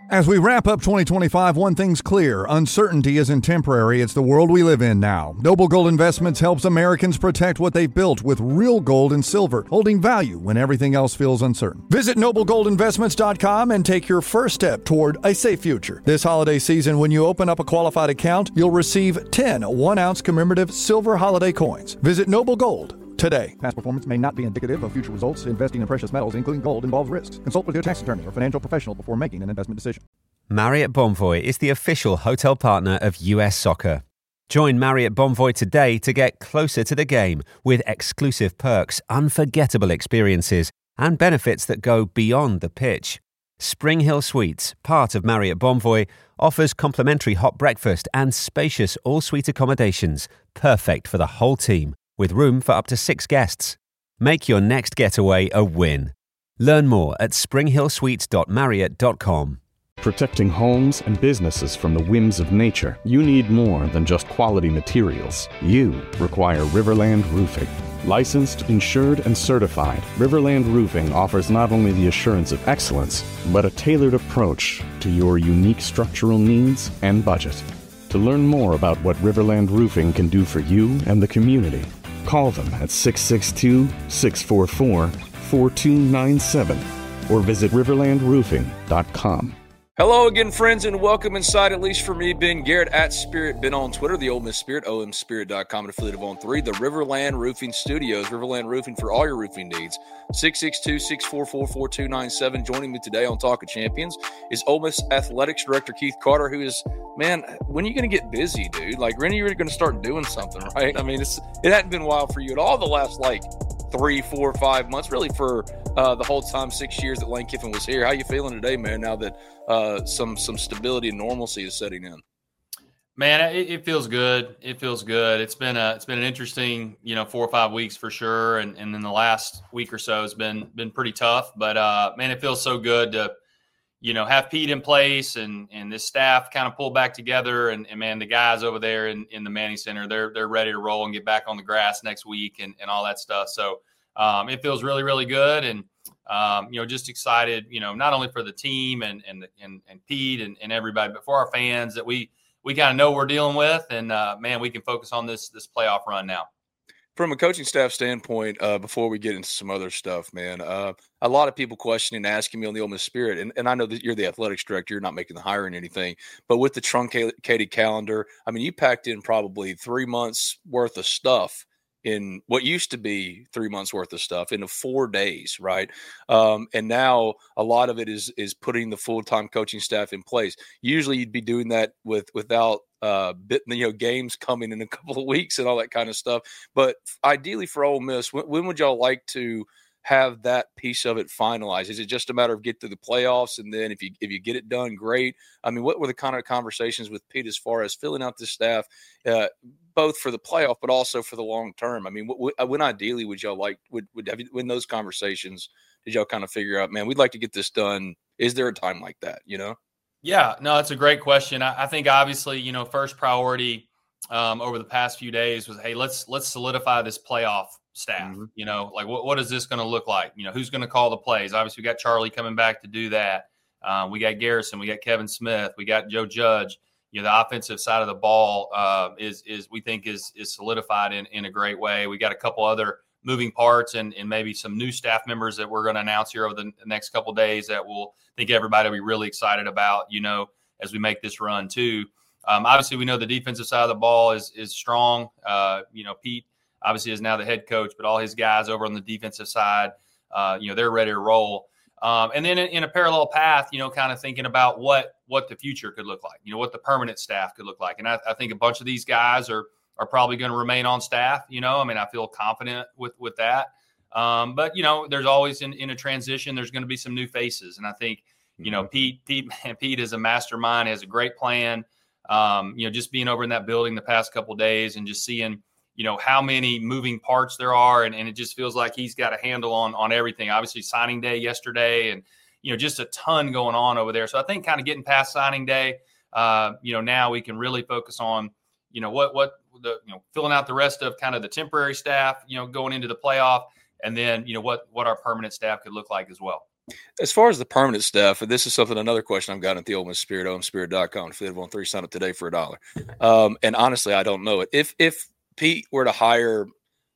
As we wrap up 2025, one thing's clear. Uncertainty isn't temporary. It's the world we live in now. Noble Gold Investments helps Americans protect what they've built with real gold and silver, holding value when everything else feels uncertain. Visit noblegoldinvestments.com and take your first step toward a safe future. This holiday season, when you open up a qualified account, you'll receive 10 1-ounce commemorative silver holiday coins. Visit Noble Gold today. Past performance may not be indicative of future results. Investing in precious metals, including gold, involves risks. Consult with your tax attorney or financial professional before making an investment decision. Marriott Bonvoy is the official hotel partner of US Soccer. Join Marriott Bonvoy today to get closer to the game with exclusive perks, unforgettable experiences, and benefits that go beyond the pitch. Spring Hill Suites, part of Marriott Bonvoy, offers complimentary hot breakfast and spacious all-suite accommodations, perfect for the whole team, with room for up to 6 guests. Make your next getaway a win. Learn more at springhillsuites.marriott.com. Protecting homes and businesses from the whims of nature, you need more than just quality materials. You require Riverland Roofing. Licensed, insured, and certified, Riverland Roofing offers not only the assurance of excellence, but a tailored approach to your unique structural needs and budget. To learn more about what Riverland Roofing can do for you and the community, call them at 662-644-4297 or visit riverlandroofing.com. Hello again, friends, and welcome inside, at least for me, Ben Garrett, at Spirit Ben on Twitter, the Ole Miss Spirit, omspirit.com, and affiliate of On3, the Riverland Roofing Studios, Riverland Roofing for all your roofing needs. 662-644-4297. Joining me today on Talk of Champions is Ole Miss Athletics Director Keith Carter, who is, man, when are you going to get busy, dude? Like, when are you going to start doing something, right? I mean, it hadn't been wild for you at all the last, 3, 4, 5 months, really for the whole time, 6 years that Lane Kiffin was here. How you feeling today, man, now that some stability and normalcy is setting in? Man, it feels good. It feels good. It's been an interesting, 4 or 5 weeks for sure, and then the last week or so has been pretty tough. But man, it feels so good to have Pete in place and this staff kind of pull back together, and man, the guys over there in the Manning Center, they're ready to roll and get back on the grass next week and all that stuff. So it feels really, really good, and just excited, not only for the team and Pete and everybody, but for our fans that we kind of know we're dealing with, and man, we can focus on this playoff run now. From a coaching staff standpoint, before we get into some other stuff, man, a lot of people questioning, asking me on the Ole Miss Spirit, and I know that you're the athletics director, you're not making the hire and anything, but with the truncated calendar, I mean, you packed in probably 3 months worth of stuff in what used to be 3 months worth of stuff into 4 days, right? And now a lot of it is putting the full-time coaching staff in place. Usually you'd be doing that without games coming in a couple of weeks and all that kind of stuff. But ideally for Ole Miss, when would y'all like to have that piece of it finalized? Is it just a matter of get through the playoffs, and then if you get it done, great? I mean, what were the kind of conversations with Pete as far as filling out the staff, both for the playoff but also for the long term? I mean, when ideally would y'all when those conversations did y'all kind of figure out, man, we'd like to get this done? Is there a time like that? Yeah, no, it's a great question. I think obviously, first priority over the past few days was, hey, let's solidify this playoff staff. Mm-hmm. What is this going to look like? Who's going to call the plays? Obviously, we got Charlie coming back to do that. We got Garrison, we got Kevin Smith, we got Joe Judge. The offensive side of the ball is we think is solidified in a great way. We got a couple other moving parts and maybe some new staff members that we're going to announce here over the next couple of days that we'll think everybody will be really excited about, as we make this run too. Obviously, we know the defensive side of the ball is strong. Pete obviously is now the head coach, but all his guys over on the defensive side, they're ready to roll. And then in a parallel path, kind of thinking about what the future could look like, what the permanent staff could look like. And I think a bunch of these guys are probably going to remain on staff. I feel confident with that. But there's always in a transition, there's going to be some new faces. And I think, Pete is a mastermind, has a great plan. Just being over in that building the past couple of days and just seeing, how many moving parts there are. And it just feels like he's got a handle on everything. Obviously signing day yesterday and, just a ton going on over there. So I think kind of getting past signing day, now we can really focus on, what the, filling out the rest of kind of the temporary staff, going into the playoff, and then, what our permanent staff could look like as well. As far as the permanent staff, and this is another question I've gotten at the Ole Miss Spirit, omspirit.com. Affiliate on 3, sign up today for $1. And honestly, I don't know it. If Pete were to hire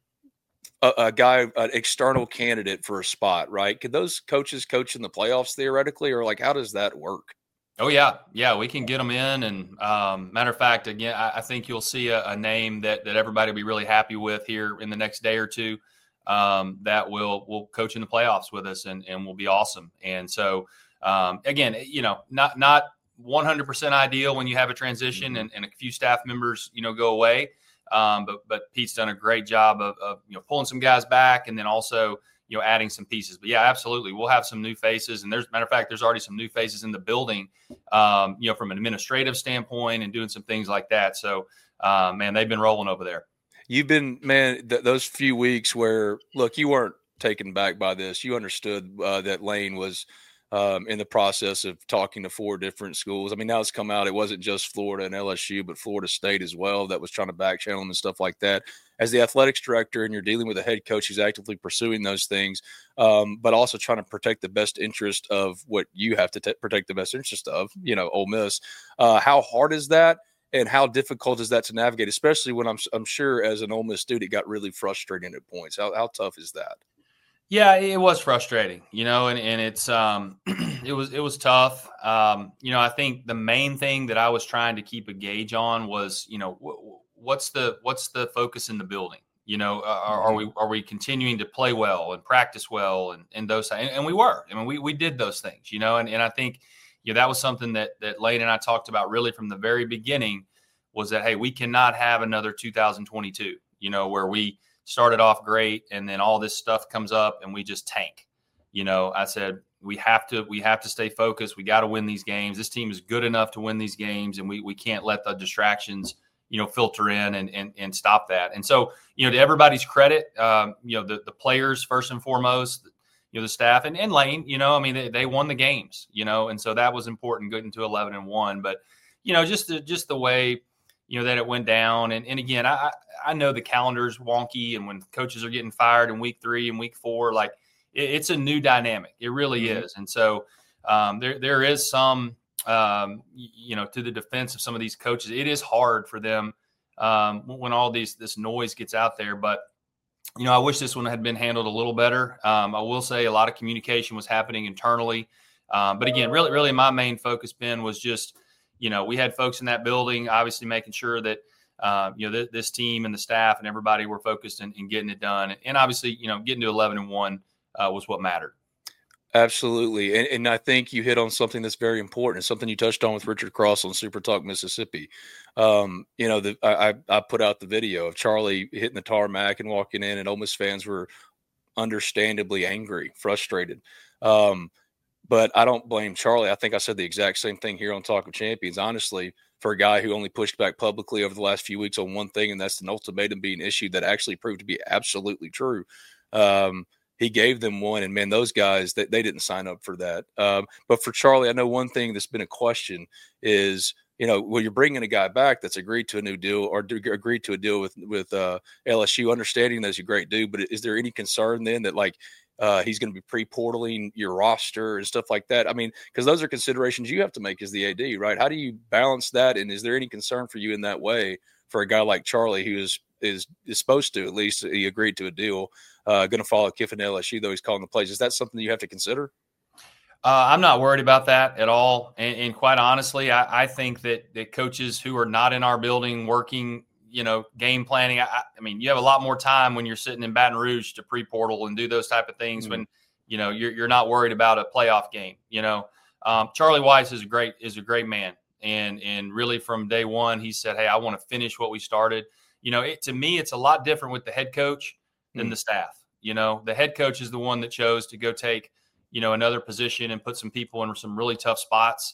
a guy, an external candidate for a spot, right? Could those coaches coach in the playoffs theoretically, or like how does that work? Oh yeah, we can get them in. And matter of fact, again, I think you'll see a name that everybody will be really happy with here in the next day or two. That will coach in the playoffs with us and will be awesome. And so again, not 100% ideal when you have a transition and a few staff members go away. But Pete's done a great job of pulling some guys back and then also adding some pieces. But yeah, absolutely, we'll have some new faces. And matter of fact, there's already some new faces in the building, from an administrative standpoint and doing some things like that. So man, they've been rolling over there. You've been, man, those few weeks where, look, you weren't taken back by this. You understood that Lane was in the process of talking to 4 different schools. I mean, now it's come out, it wasn't just Florida and LSU, but Florida State as well that was trying to back channel him and stuff like that. As the athletics director and you're dealing with a head coach who's actively pursuing those things, but also trying to protect the best interest of what you have to protect the best interest of, Ole Miss. How hard is that? And how difficult is that to navigate, especially when I'm sure as an Ole Miss student, it got really frustrating at points. How tough is that? Yeah, it was frustrating, and it's it was tough. I think the main thing that I was trying to keep a gauge on was, what's the focus in the building? Are we continuing to play well and practice well and those, and we were. I mean, we did those things, and I think that was something that Lane and I talked about really from the very beginning, was that, hey, we cannot have another 2022, where we started off great and then all this stuff comes up and we just tank. I said, we have to stay focused. We got to win these games. This team is good enough to win these games, and we can't let the distractions, filter in and stop that. And so, to everybody's credit, the players first and foremost, the staff and Lane, they won the games, and so that was important, getting to 11-1. But, just the way, that it went down. And again, I know the calendar's wonky, and when coaches are getting fired in week 3 and week 4, like it's a new dynamic. It really is. And so there is some, to the defense of some of these coaches, it is hard for them when all this noise gets out there. But, I wish this one had been handled a little better. I will say a lot of communication was happening internally. But again, really my main focus, Ben, was just, we had folks in that building, obviously making sure that, this team and the staff and everybody were focused in getting it done. And obviously, getting to 11-1 was what mattered. Absolutely. And I think you hit on something that's very important. It's something you touched on with Richard Cross on Super Talk Mississippi. I put out the video of Charlie hitting the tarmac and walking in, and Ole Miss fans were understandably angry, frustrated. But I don't blame Charlie. I think I said the exact same thing here on Talk of Champions. Honestly, for a guy who only pushed back publicly over the last few weeks on one thing, and that's an ultimatum being issued that actually proved to be absolutely true. He gave them one, and man, those guys, they didn't sign up for that. But for Charlie, I know one thing that's been a question is, when you're bringing a guy back that's agreed to a new deal or agreed to a deal with LSU, understanding that's a great dude, but is there any concern then that he's going to be pre-portaling your roster and stuff like that? I mean, because those are considerations you have to make as the AD, right? How do you balance that? And is there any concern for you in that way for a guy like Charlie who is supposed to, at least he agreed to a deal, going to follow Kiffin LSU, though he's calling the plays? Is that something you have to consider? I'm not worried about that at all. And quite honestly, I think that coaches who are not in our building working, game planning, I mean, you have a lot more time when you're sitting in Baton Rouge to pre-portal and do those type of things when, you're not worried about a playoff game. Charlie Weis is a great man. And really from day one, he said, hey, I want to finish what we started. To me, it's a lot different with the head coach than the staff. The head coach is the one that chose to go take, another position and put some people in some really tough spots.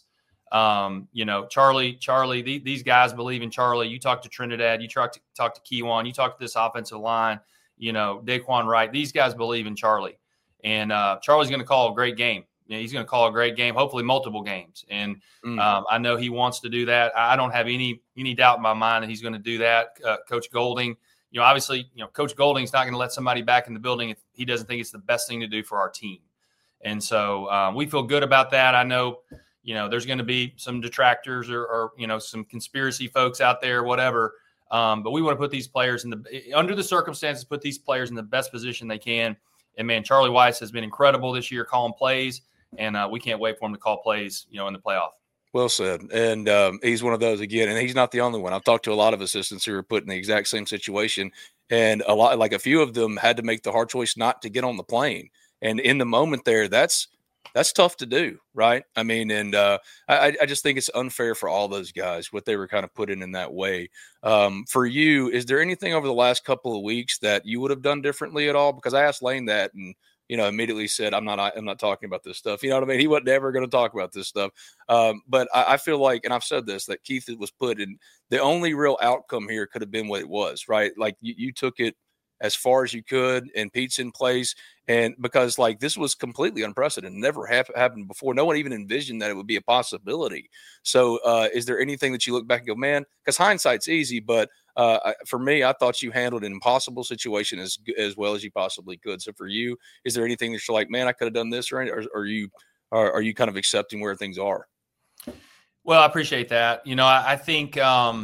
Charlie, these guys believe in Charlie. You talk to Trinidad, you talk to Keywan, you talk to this offensive line, Daquan Wright. These guys believe in Charlie. And Charlie's going to call a great game. He's going to call a great game, hopefully multiple games. And I know he wants to do that. I don't have any doubt in my mind that he's going to do that. Coach Golding, obviously, Coach Golding's not going to let somebody back in the building if he doesn't think it's the best thing to do for our team. And so we feel good about that. I know, there's going to be some detractors or some conspiracy folks out there, whatever. But we want to put these players under the circumstances, put these players in the best position they can. And man, Charlie Weis has been incredible this year calling plays, and we can't wait for him to call plays, in the playoff. Well said. And he's one of those again, and he's not the only one. I've talked to a lot of assistants who are put in the exact same situation, and a few of them had to make the hard choice not to get on the plane. And in the moment there, that's tough to do, right? I mean, and I just think it's unfair for all those guys, what they were kind of put in that way. For you, is there anything over the last couple of weeks that you would have done differently at all? Because I asked Lane that, and immediately said, I'm not talking about this stuff. You know what I mean? He wasn't ever going to talk about this stuff. But I feel like, and I've said this, that Keith was put in, the only real outcome here could have been what it was, right? Like you took it as far as you could, and Pete's in place. And because this was completely unprecedented, never happened before. No one even envisioned that it would be a possibility. So is there anything that you look back and go, man, because hindsight's easy, but for me, I thought you handled an impossible situation as well as you possibly could. So for you, is there anything that you're like, man, I could have done this, or are you kind of accepting where things are? Well, I appreciate that. I think,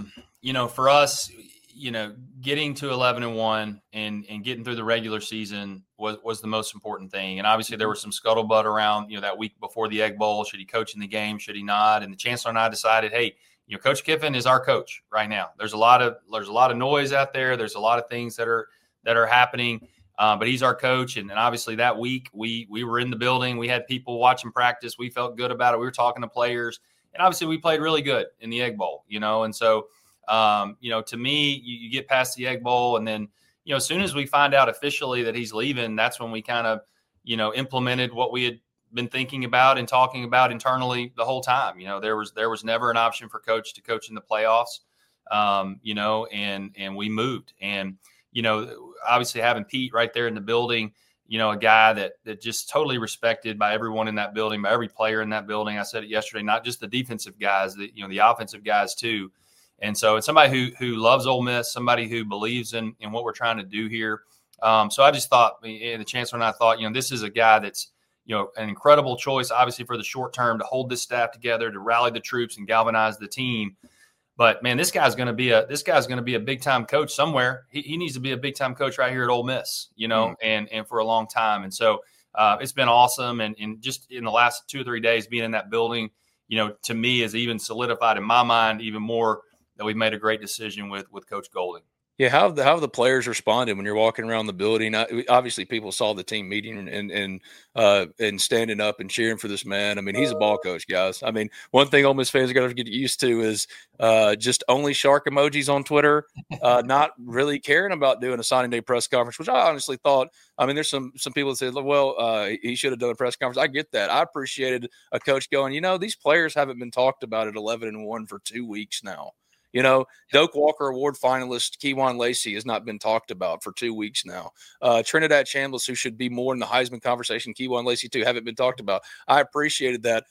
for us, getting to 11-1 and getting through the regular season was the most important thing. And obviously there was some scuttlebutt around, that week before the Egg Bowl. Should he coach in the game? Should he not? And the chancellor and I decided, hey, Coach Kiffin is our coach right now. There's a lot of noise out there. There's a lot of things that are happening, but he's our coach. And obviously that week we were in the building. We had people watching practice. We felt good about it. We were talking to players, and obviously we played really good in the Egg Bowl, and so, to me, you get past the Egg Bowl, and then, as soon as we find out officially that he's leaving, that's when we kind of, implemented what we had been thinking about and talking about internally the whole time. There was never an option for coach to coach in the playoffs, and we moved. And, obviously having Pete right there in the building, a guy that just totally respected by everyone in that building, by every player in that building. I said it yesterday, not just the defensive guys, the offensive guys too. And so it's somebody who loves Ole Miss, somebody who believes in what we're trying to do here. So I just thought, and the chancellor and I thought, this is a guy that's, an incredible choice, obviously for the short term, to hold this staff together, to rally the troops and galvanize the team. But man, this guy's going to be a big time coach somewhere. He needs to be a big time coach right here at Ole Miss, and for a long time. And so it's been awesome. And just in the last 2 or 3 days being in that building, to me has even solidified in my mind even more that we've made a great decision with Coach Golding. Yeah, how have the players responded when you're walking around the building? Obviously, people saw the team meeting and standing up and cheering for this man. I mean, he's a ball coach, guys. I mean, one thing Ole Miss fans are going to get used to is just only shark emojis on Twitter, not really caring about doing a signing day press conference, which I honestly thought. I mean, there's some people that say, well, he should have done a press conference. I get that. I appreciated a coach going, these players haven't been talked about at 11-1 for 2 weeks now. Doak Walker Award finalist Kewan Lacey has not been talked about for 2 weeks now. Trinidad Chambliss, who should be more in the Heisman conversation, Kewan Lacey too, haven't been talked about. I appreciated that.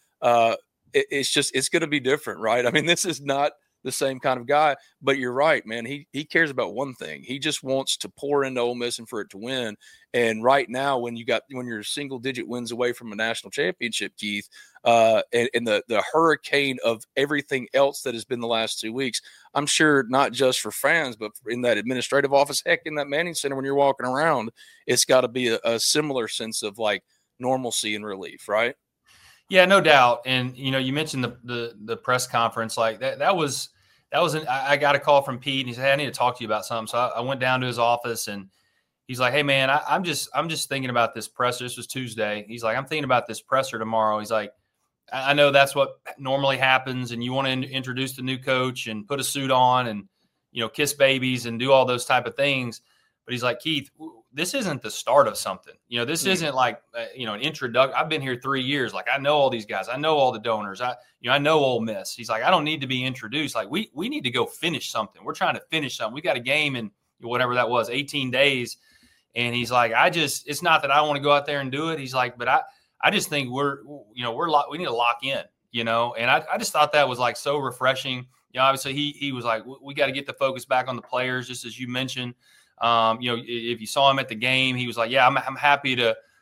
It's going to be different, right? I mean, this is not the same kind of guy, but you're right, man. He cares about one thing. He just wants to pour into Ole Miss and for it to win. And right now, when you're single digit wins away from a national championship, Keith, and the hurricane of everything else that has been the last 2 weeks, I'm sure not just for fans, but in that administrative office, heck, in that Manning Center, when you're walking around, it's got to be a similar sense of like normalcy and relief, right? Yeah, no doubt. And, you mentioned the press conference, like that was I got a call from Pete, and he said, hey, I need to talk to you about something. So I went down to his office, and he's like, hey man, I'm just thinking about this presser. This was Tuesday. He's like, I'm thinking about this presser tomorrow. He's like, I know that's what normally happens, and you want to introduce the new coach and put a suit on and, kiss babies and do all those type of things. But he's like, Keith, this isn't the start of something. This isn't like, an introduction. I've been here 3 years. Like, I know all these guys. I know all the donors. I know Ole Miss. He's like, I don't need to be introduced. Like, we need to go finish something. We're trying to finish something. We got a game in whatever that was, 18 days. And he's like, it's not that I want to go out there and do it. He's like, but I just think we need to lock in, and I just thought that was like so refreshing. Obviously he was like, we got to get the focus back on the players, just as you mentioned. If you saw him at the game, he was like, yeah, I'm happy to,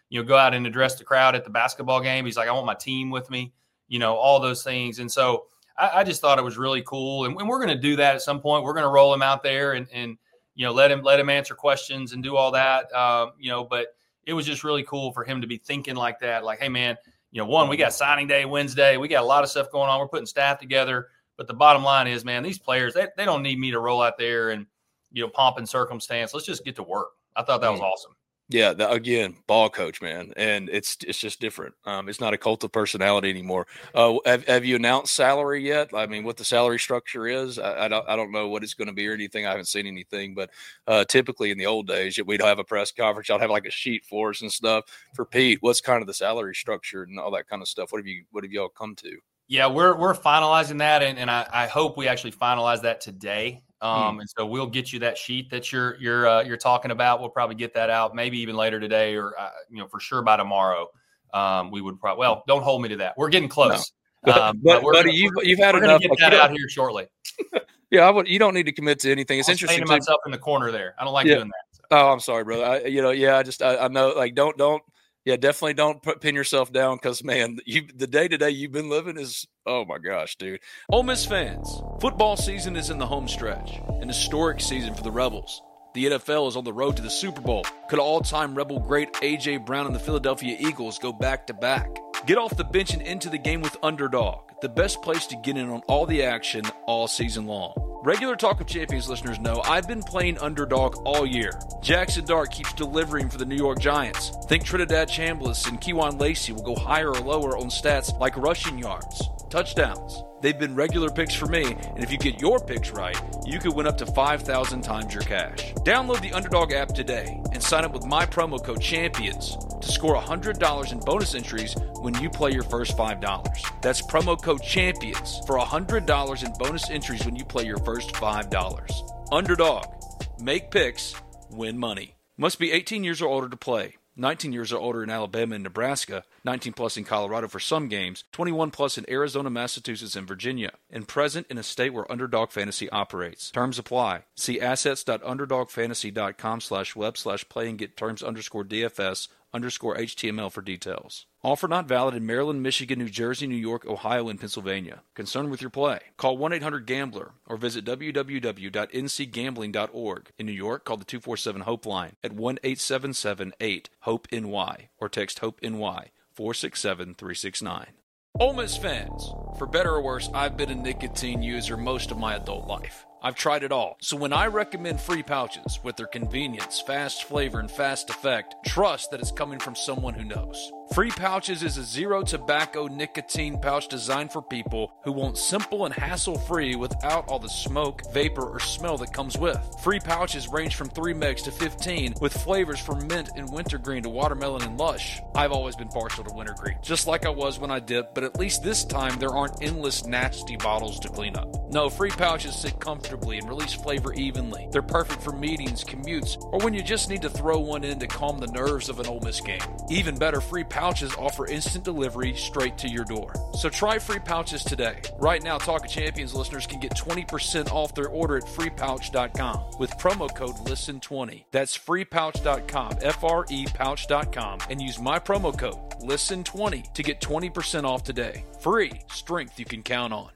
go out and address the crowd at the basketball game. He's like, I want my team with me, all those things. And so I just thought it was really cool. And we're going to do that at some point. We're going to roll him out there and let him answer questions and do all that. But it was just really cool for him to be thinking like that. Like, hey, man, we got signing day Wednesday. We got a lot of stuff going on. We're putting staff together. But the bottom line is, man, these players, they don't need me to roll out there and, pomp and circumstance. Let's just get to work. I thought that was awesome. Yeah, again, ball coach, man, and it's just different. It's not a cult of personality anymore. Have you announced salary yet? I mean, what the salary structure is? I don't know what it's going to be or anything. I haven't seen anything, but typically in the old days, we'd have a press conference. I'd have like a sheet for us and stuff. For Pete, what's kind of the salary structure and all that kind of stuff? What have y'all come to? Yeah, we're finalizing that, and I hope we actually finalize that today. And so we'll get you that sheet that you're talking about. We'll probably get that out maybe even later today, or for sure by tomorrow. We would probably. Well, don't hold me to that. We're getting close. No. But you've had enough. Get that out here shortly. Yeah, you don't need to commit to anything. It's interesting. Painting myself in the corner there. I don't like doing that. So. Oh, I'm sorry, brother. I know. Like, don't. Yeah, definitely don't pin yourself down because, man, the day-to-day you've been living is, oh, my gosh, dude. Ole Miss fans, football season is in the home stretch, an historic season for the Rebels. The NFL is on the road to the Super Bowl. Could all-time Rebel great A.J. Brown and the Philadelphia Eagles go back-to-back? Get off the bench and into the game with Underdog, the best place to get in on all the action all season long. Regular Talk of Champions listeners know I've been playing Underdog all year. Jackson Dart keeps delivering for the New York Giants. Think Trinidad Chambliss and Kejuan Lacey will go higher or lower on stats like rushing yards, touchdowns. They've been regular picks for me, and if you get your picks right, you could win up to 5,000 times your cash. Download the Underdog app today and sign up with my promo code CHAMPIONS to score $100 in bonus entries when you play your first $5. That's promo code CHAMPIONS for $100 in bonus entries when you play your first $5. Underdog. Make picks, win money. Must be 18 years or older to play. 19 years or older in Alabama and Nebraska, 19 plus in Colorado for some games, 21 plus in Arizona, Massachusetts, and Virginia, and present in a state where Underdog Fantasy operates. Terms apply. See assets.underdogfantasy.com/web/play and get terms_DFS_HTML for details. Offer not valid in Maryland, Michigan, New Jersey, New York, Ohio, and Pennsylvania. Concerned with your play? Call 1-800-GAMBLER or visit www.ncgambling.org. In New York, call the 247-HOPE line at 1-877-8-HOPE-NY or text HOPE-NY 467-369. Ole Miss fans, for better or worse, I've been a nicotine user most of my adult life. I've tried it all. So when I recommend Free Pouches with their convenience, fast flavor, and fast effect, trust that it's coming from someone who knows. Free Pouches is a zero tobacco nicotine pouch designed for people who want simple and hassle-free without all the smoke, vapor, or smell that comes with. Free Pouches range from 3 megs to 15 with flavors from mint and wintergreen to watermelon and lush. I've always been partial to wintergreen, just like I was when I dipped, but at least this time there aren't endless nasty bottles to clean up. No, Free Pouches sit comfortably and release flavor evenly. They're perfect for meetings, commutes, or when you just need to throw one in to calm the nerves of an Ole Miss game. Even better, Free Pouches offer instant delivery straight to your door. So try Free Pouches today. Right now, Talk of Champions listeners can get 20% off their order at freepouch.com with promo code LISTEN20. That's freepouch.com, F-R-E pouch.com, and use my promo code LISTEN20 to get 20% off today. Free strength you can count on.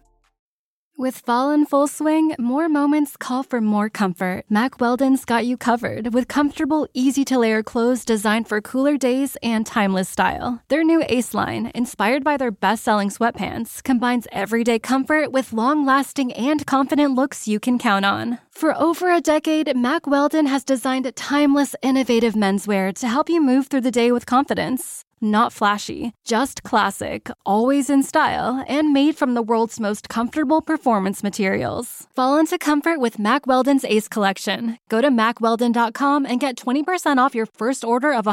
With fall in full swing, more moments call for more comfort. Mack Weldon's got you covered with comfortable, easy-to-layer clothes designed for cooler days and timeless style. Their new Ace line, inspired by their best-selling sweatpants, combines everyday comfort with long-lasting and confident looks you can count on. For over a decade, Mack Weldon has designed timeless, innovative menswear to help you move through the day with confidence. Not flashy, just classic, always in style, and made from the world's most comfortable performance materials. Fall into comfort with Mack Weldon's Ace Collection. Go to MackWeldon.com and get 20% off your first order of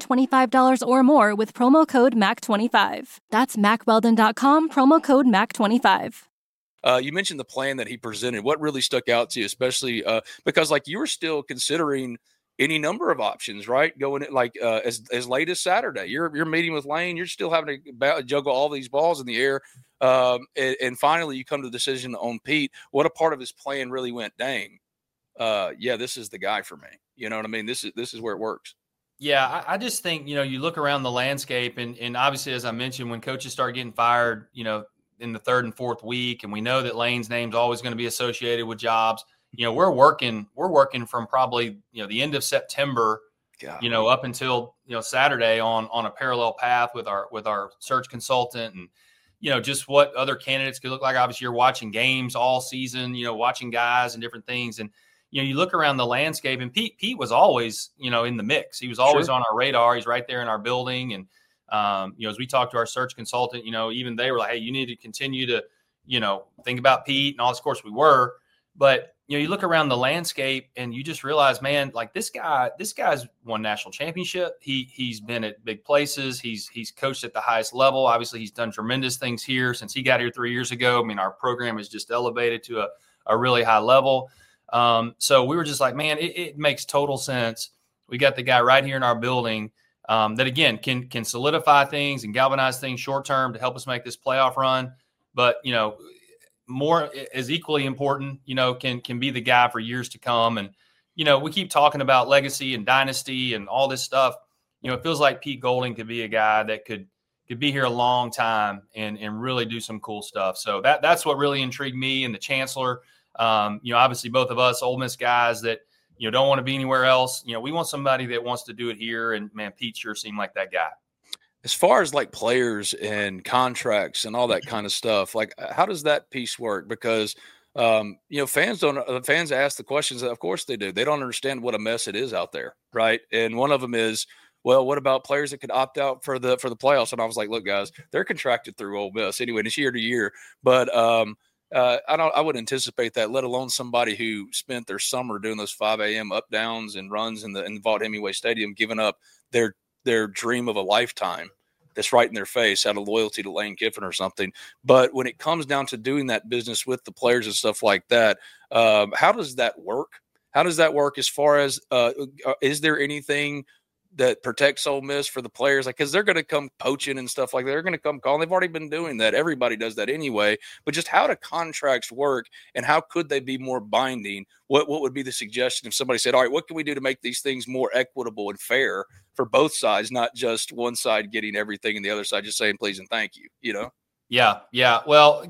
$125 or more with promo code MAC25. That's MackWeldon.com, promo code MAC25. You mentioned the plan that he presented. What really stuck out to you, especially because like you were still considering any number of options, right? Going as late as Saturday, you're meeting with Lane. You're still having to juggle all these balls in the air, and finally you come to the decision on Pete. What a part of his plan really went, dang, yeah, this is the guy for me. You know what I mean? This is where it works. Yeah, I just think, you look around the landscape and obviously, as I mentioned, when coaches start getting fired, in the third and fourth week, and we know that Lane's name's always going to be associated with jobs, we're working from probably, the end of September, up until, Saturday on a parallel path with our search consultant and, just what other candidates could look like. Obviously, you're watching games all season, watching guys and different things. And, you look around the landscape, and Pete was always, in the mix. He was always on our radar. He's right there in our building. And, as we talked to our search consultant, even they were like, hey, you need to continue to, think about Pete and all this. Of course we were, but, you look around the landscape and you just realize, man, like this guy's won national championship. He's been at big places. He's coached at the highest level. Obviously he's done tremendous things here since he got here 3 years ago. I mean, our program is just elevated to a really high level. So we were just like, man, it makes total sense. We got the guy right here in our building that, again, can solidify things and galvanize things short term to help us make this playoff run. But, more is equally important, can be the guy for years to come. And, we keep talking about legacy and dynasty and all this stuff. It feels like Pete Golding could be a guy that could be here a long time and really do some cool stuff. So that's what really intrigued me and the chancellor. Obviously both of us Ole Miss guys that, don't want to be anywhere else. We want somebody that wants to do it here. And man, Pete sure seemed like that guy. As far as like players and contracts and all that kind of stuff, like how does that piece work? Because, fans ask the questions. Of course they do. They don't understand what a mess it is out there. Right. And one of them is, well, what about players that could opt out for the playoffs? And I was like, look, guys, they're contracted through Ole Miss anyway. It's year to year, but, I would anticipate that, let alone somebody who spent their summer doing those 5 a.m. up downs and runs in the Vaught Hemingway Stadium, giving up their dream of a lifetime that's right in their face out of loyalty to Lane Kiffin or something. But when it comes down to doing that business with the players and stuff like that, how does that work? How does that work as far as is there anything that protects Ole Miss for the players? Like, because they're going to come poaching and stuff like that. They're going to come calling. They've already been doing that. Everybody does that anyway. But just how do contracts work and how could they be more binding? What would be the suggestion if somebody said, all right, what can we do to make these things more equitable and fair for both sides, not just one side getting everything and the other side just saying please and thank you, Yeah. Well,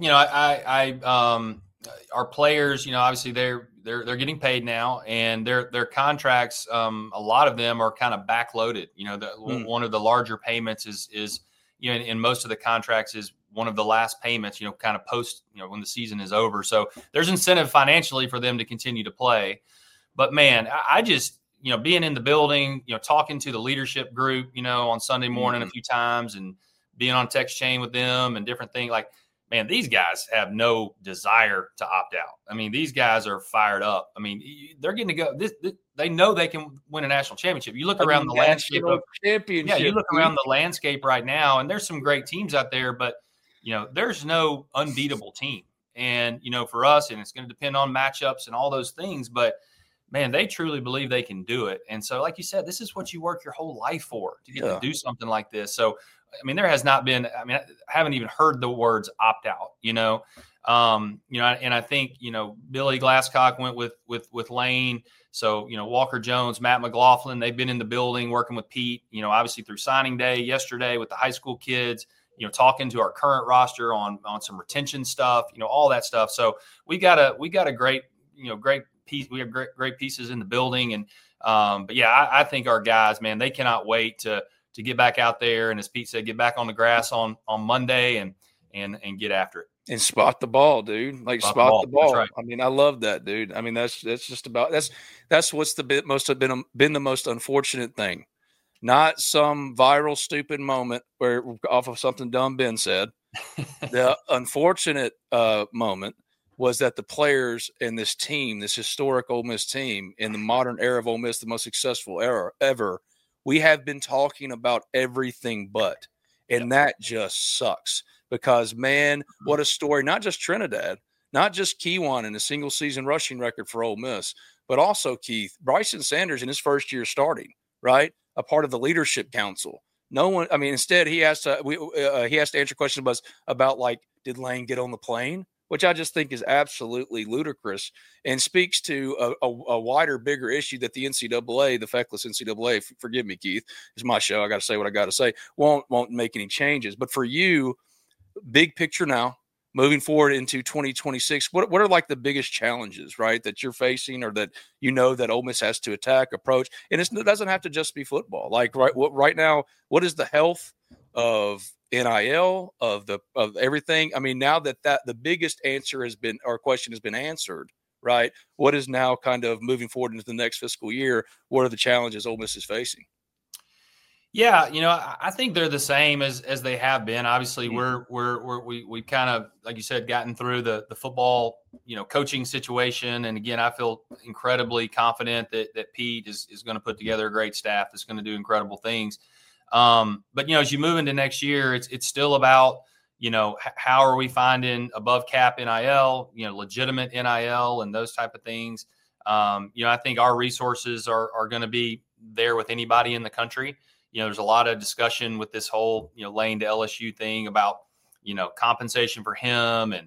our players, obviously they're getting paid now, and their contracts, a lot of them are kind of backloaded. One of the larger payments is in most of the contracts is one of the last payments, kind of post, when the season is over. So there's incentive financially for them to continue to play. But man, I just, being in the building, talking to the leadership group, on Sunday morning a few times and being on text chain with them and different things, like, man, these guys have no desire to opt out. I mean, these guys are fired up. I mean, they're getting to go. They know they can win a national championship. You look around the landscape. You look around the landscape right now, and there's some great teams out there, but there's no unbeatable team. And for us, and it's going to depend on matchups and all those things, but man, they truly believe they can do it. And so, like you said, this is what you work your whole life for, to get to do something like this. So, I mean, there has not been, I haven't even heard the words opt out, and I think, Billy Glasscock went with Lane. So, Walker Jones, Matt McLaughlin, they've been in the building working with Pete, obviously through signing day yesterday with the high school kids, talking to our current roster on some retention stuff, all that stuff. So we got a great, great piece. We have great pieces in the building. And, but yeah, I think our guys, man, they cannot wait to get back out there. And as Pete said, get back on the grass on Monday and get after it. And spot the ball, dude. Like spot the ball. Right. I mean, I love that, dude. I mean, that's just about that's what's been the most unfortunate thing. Not some viral stupid moment where off of something dumb Ben said. The unfortunate moment was that the players and this team, this historic Ole Miss team in the modern era of Ole Miss, the most successful era ever, we have been talking about everything but. And that just sucks because, man, what a story. Not just Trinidad, not just Kewan and a single season rushing record for Ole Miss, but also, Keith, Bryson Sanders in his first year starting, right? A part of the leadership council. No one, I mean, instead he has to answer questions about like, did Lane get on the plane? which I just think is absolutely ludicrous and speaks to a wider, bigger issue that the NCAA, the feckless NCAA, forgive me, Keith, it's my show, I got to say what I got to say, won't make any changes. But for you, big picture now, moving forward into 2026, what are like the biggest challenges, right, that you're facing or that that Ole Miss has to approach? And it doesn't have to just be football. Like right now, what is the health of NIL, of everything? I mean, now that the biggest answer has been, or question has been answered, right? What is now kind of moving forward into the next fiscal year? What are the challenges Ole Miss is facing? Yeah, I think they're the same as they have been. Obviously, we kind of, like you said, gotten through the football, coaching situation. And again, I feel incredibly confident that Pete is going to put together a great staff that's going to do incredible things. But as you move into next year, it's still about, how are we finding above cap NIL, legitimate NIL and those type of things. I think our resources are going to be there with anybody in the country. There's a lot of discussion with this whole, Lane to LSU thing about, compensation for him and,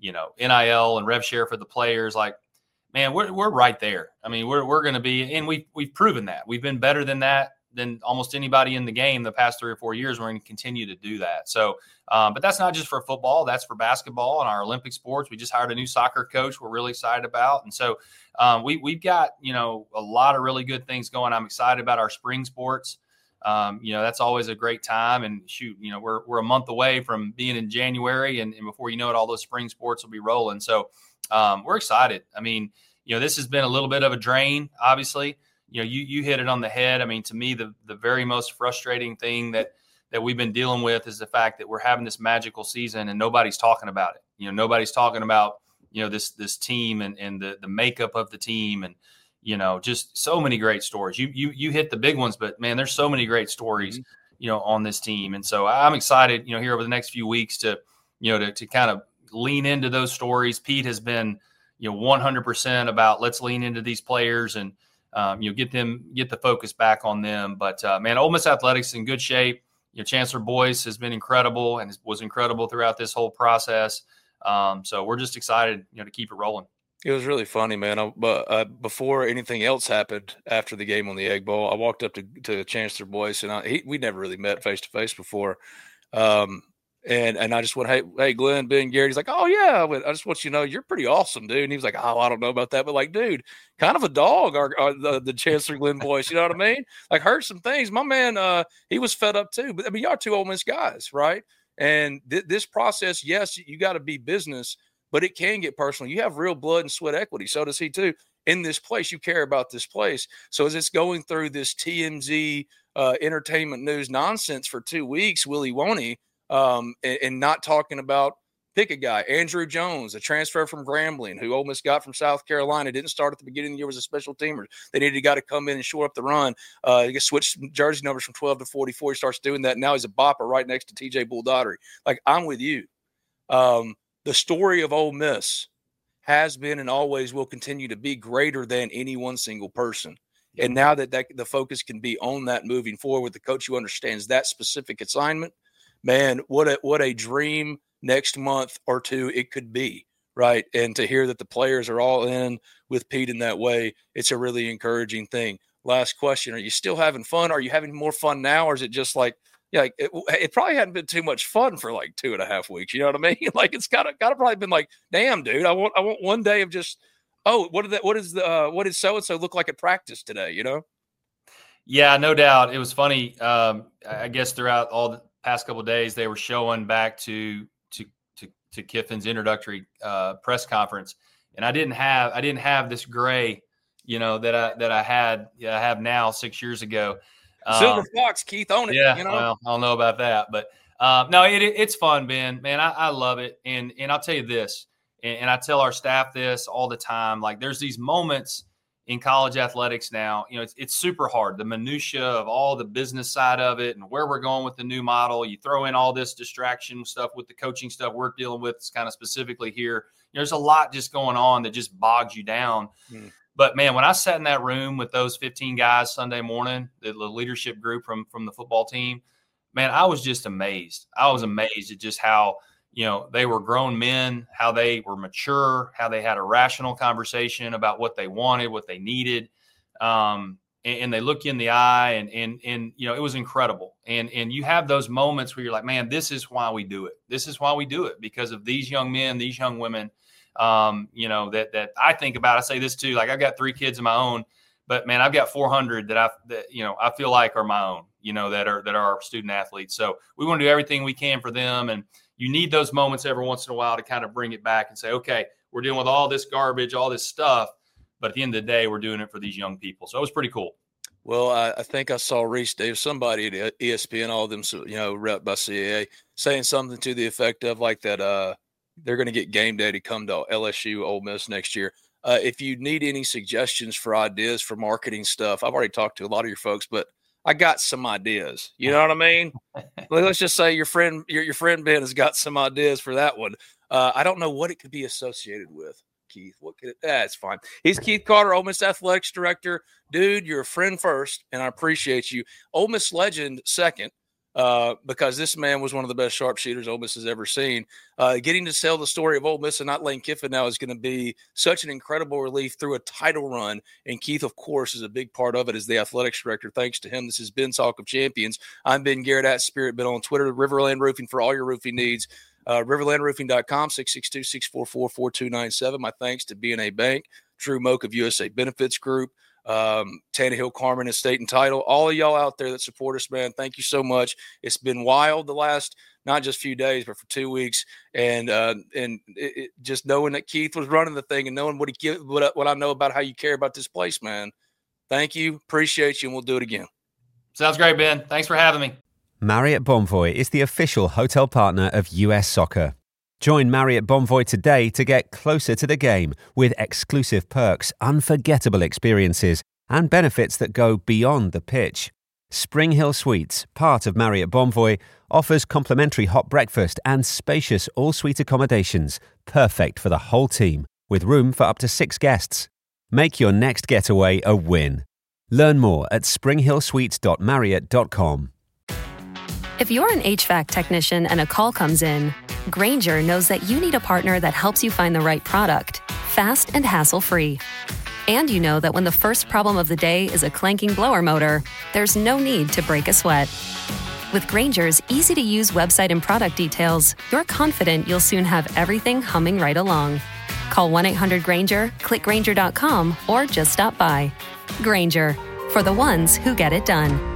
NIL and rev share for the players. Like, man, we're right there. I mean, we're going to be, and we've proven that. We've been better than that than almost anybody in the game the past 3 or 4 years. We're going to continue to do that. So, but that's not just for football. That's for basketball and our Olympic sports. We just hired a new soccer coach we're really excited about. And so we've got, a lot of really good things going. I'm excited about our spring sports. That's always a great time. And shoot, we're a month away from being in January, and before you know it, all those spring sports will be rolling. So we're excited. I mean, this has been a little bit of a drain, obviously. You hit it on the head. I mean, to me, the very most frustrating thing that we've been dealing with is the fact that we're having this magical season and nobody's talking about it. Nobody's talking about, this team and the makeup of the team and, just so many great stories. You hit the big ones, but man, there's so many great stories, on this team. And so I'm excited, here over the next few weeks to kind of lean into those stories. Pete has been, 100% about let's lean into these players and, get the focus back on them. But man, Ole Miss athletics is in good shape. Chancellor Boyce has been incredible and was incredible throughout this whole process. So we're just excited, to keep it rolling. It was really funny, man. But before anything else happened after the game on the Egg Bowl, I walked up to Chancellor Boyce, and we never really met face to face before. And I just went, hey, Glenn, Ben, Gary. He's like, oh yeah. I just want you to know you're pretty awesome, dude. And he was like, oh, I don't know about that, but like, dude, kind of a dog. The Chancellor Glenn Boyce, you know what I mean? Like, heard some things. My man, he was fed up too. But I mean, y'all two Ole Miss guys, right? And this process, yes, you got to be business, but it can get personal. You have real blood and sweat equity. So does he too. In this place, you care about this place. So as it's going through this TMZ entertainment news nonsense for 2 weeks, Willie Woney, and not talking about, pick a guy, Andrew Jones, a transfer from Grambling, who Ole Miss got from South Carolina, didn't start at the beginning of the year, was a special teamer. They needed a guy to come in and shore up the run. He switched jersey numbers from 12 to 44. He starts doing that. Now he's a bopper right next to TJ Bull-Daugherty. Like, I'm with you. The story of Ole Miss has been and always will continue to be greater than any one single person. And now that the focus can be on that moving forward with the coach who understands that specific assignment, man, what a dream next month or two it could be, right? And to hear that the players are all in with Pete in that way, it's a really encouraging thing. Last question, are you still having fun? Are you having more fun now, or is it just like, it probably hadn't been too much fun for like 2.5 weeks. You know what I mean? Like, it's gotta probably been like, damn, dude, I want one day of just, oh, what did so-and-so look like at practice today? Yeah, no doubt. It was funny. I guess throughout all the past couple of days, they were showing back to Kiffin's introductory press conference, and I didn't have this gray, that I have now 6 years ago. Silver Fox, Keith, own it. Yeah, well, I don't know about that, but no, it's fun, Ben. Man, I love it, and I'll tell you this, and I tell our staff this all the time. Like, there's these moments in college athletics now. It's super hard. The minutia of all the business side of it, and where we're going with the new model. You throw in all this distraction stuff with the coaching stuff we're dealing with, kind of specifically here. There's a lot just going on that just bogs you down. But, man, when I sat in that room with those 15 guys Sunday morning, the leadership group from the football team, man, I was just amazed. I was amazed at just how, they were grown men, how they were mature, how they had a rational conversation about what they wanted, what they needed. And they look you in the eye and it was incredible. And you have those moments where you're like, man, this is why we do it. This is why we do it, because of these young men, these young women, that I think about. I say this too, like I've got 3 kids of my own, but man, I've got 400 that I feel like are my own, that are student athletes. So we want to do everything we can for them. And you need those moments every once in a while to kind of bring it back and say, okay, we're dealing with all this garbage, all this stuff, but at the end of the day, we're doing it for these young people. So it was pretty cool. Well, I think I saw Reese Davis, somebody at ESPN, all of them, rep by CAA, saying something to the effect of like that they're going to get game day to come to LSU Ole Miss next year. If you need any suggestions for ideas for marketing stuff, I've already talked to a lot of your folks, but I got some ideas. You know what I mean? Let's just say your friend Ben has got some ideas for that one. I don't know what it could be associated with. Keith, what could it? It's fine. He's Keith Carter, Ole Miss Athletics Director. Dude, you're a friend first, and I appreciate you. Ole Miss legend second, because this man was one of the best sharpshooters Ole Miss has ever seen. Getting to tell the story of Ole Miss and not Lane Kiffin now is going to be such an incredible relief through a title run. And Keith, of course, is a big part of it as the athletics director. Thanks to him, this is Ben Salk of Champions. I'm Ben Garrett at Spirit Ben on Twitter. Riverland Roofing for all your roofing needs. Riverlandroofing.com, 662-644-4297. My thanks to B&A Bank, Drew Moak of USA Benefits Group, Tannehill, Carmen, Estate and Title. All of y'all out there that support us, man, thank you so much. It's been wild the last not just few days, but for 2 weeks. And just knowing that Keith was running the thing and knowing what I know about how you care about this place, man. Thank you. Appreciate you. And we'll do it again. Sounds great, Ben. Thanks for having me. Marriott Bonvoy is the official hotel partner of US Soccer. Join Marriott Bonvoy today to get closer to the game with exclusive perks, unforgettable experiences, and benefits that go beyond the pitch. Spring Hill Suites, part of Marriott Bonvoy, offers complimentary hot breakfast and spacious all-suite accommodations, perfect for the whole team, with room for up to 6 guests. Make your next getaway a win. Learn more at springhillsuites.marriott.com. If you're an HVAC technician and a call comes in, Grainger knows that you need a partner that helps you find the right product, fast and hassle-free. And you know that when the first problem of the day is a clanking blower motor, there's no need to break a sweat. With Grainger's easy-to-use website and product details, you're confident you'll soon have everything humming right along. Call 1-800-GRAINGER, click Grainger.com, or just stop by. Grainger, for the ones who get it done.